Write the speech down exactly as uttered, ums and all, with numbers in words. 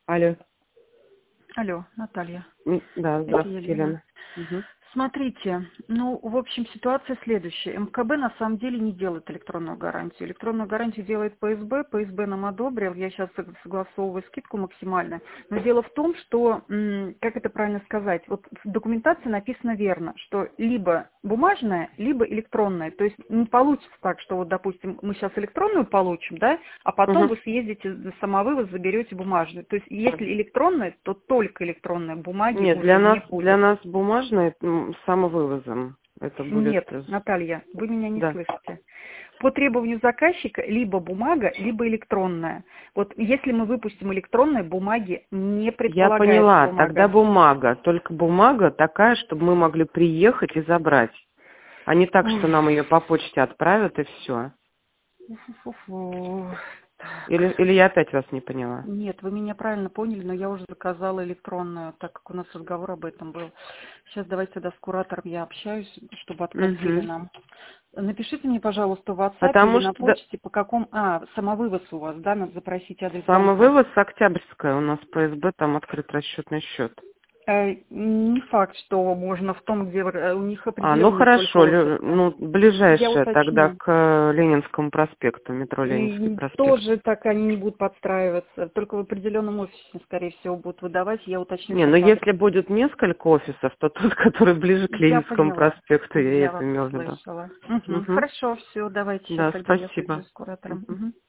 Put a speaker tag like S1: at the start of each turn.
S1: Алло.
S2: Алло, Наталья.
S1: М, Да,
S2: Это
S1: здравствуйте,
S2: Елена.
S1: Елена. Мгм.
S2: Смотрите, ну, в общем, ситуация следующая. эм ка бэ на самом деле не делает электронную гарантию. Электронную гарантию делает пэ эс бэ. пэ эс бэ нам одобрил. Я сейчас согласовываю скидку максимально. Но дело в том, что, м, как это правильно сказать, вот в документации написано верно, что либо бумажная, либо электронная. То есть не получится так, что вот, допустим, мы сейчас электронную получим, да, а потом
S1: Мгм.
S2: вы съездите за самовывоз, заберете бумажную. То есть если электронная, то только электронная, бумаги
S1: Нет, для
S2: уже
S1: нас
S2: не
S1: для
S2: будет.
S1: нас бумажное м, с самовывозом. Это будет.
S2: Нет,
S1: э,
S2: Наталья, вы меня не
S1: Да.
S2: слышите. По требованию заказчика либо бумага, либо электронная. Вот если мы выпустим электронные, бумаги не
S1: Я
S2: предполагается
S1: поняла. Тогда
S2: бумага.
S1: бумага. Только бумага такая, чтобы мы могли приехать и забрать. А не так, что
S2: Ой,
S1: нам ее по почте отправят и все.
S2: фу-фу-фу.
S1: Или,
S2: Так.
S1: или я опять вас не поняла.
S2: Нет, вы меня правильно поняли, но я уже заказала электронную, так как у нас разговор об этом был. Сейчас давайте тогда с куратором я общаюсь, чтобы откатили
S1: Угу.
S2: нам. Напишите мне, пожалуйста, в WhatsApp или
S1: Потому
S2: на
S1: что да,
S2: почте, по какому... А, самовывоз у вас, да, надо запросить адрес банка.
S1: самовывоз Октябрьская. У нас пэ эс бэ, там открыт расчетный счет.
S2: Э, Не факт, что можно в том, где вы- э, у них
S1: А, ну
S2: определенные только
S1: хорошо, лю-
S2: офисы.
S1: ну,
S2: Я
S1: ближайшая тогда
S2: уточню.
S1: к э, Ленинскому проспекту, метро Ленинский
S2: И
S1: проспект.
S2: тоже так они не будут подстраиваться, только в определенном офисе, скорее всего, будут выдавать. Я уточню
S1: Не,
S2: сейчас
S1: ну
S2: адрес.
S1: если будет несколько офисов, то тот, который ближе к
S2: Я
S1: Ленинскому
S2: поняла.
S1: проспекту, я
S2: Я
S1: это
S2: вас
S1: имела в виду.
S2: услышала. Мгм.
S1: Угу.
S2: Хорошо, все, давайте сейчас
S1: Да,
S2: тогда я
S1: спасибо.
S2: свяжусь с куратором.
S1: Мгм.
S2: Мгм.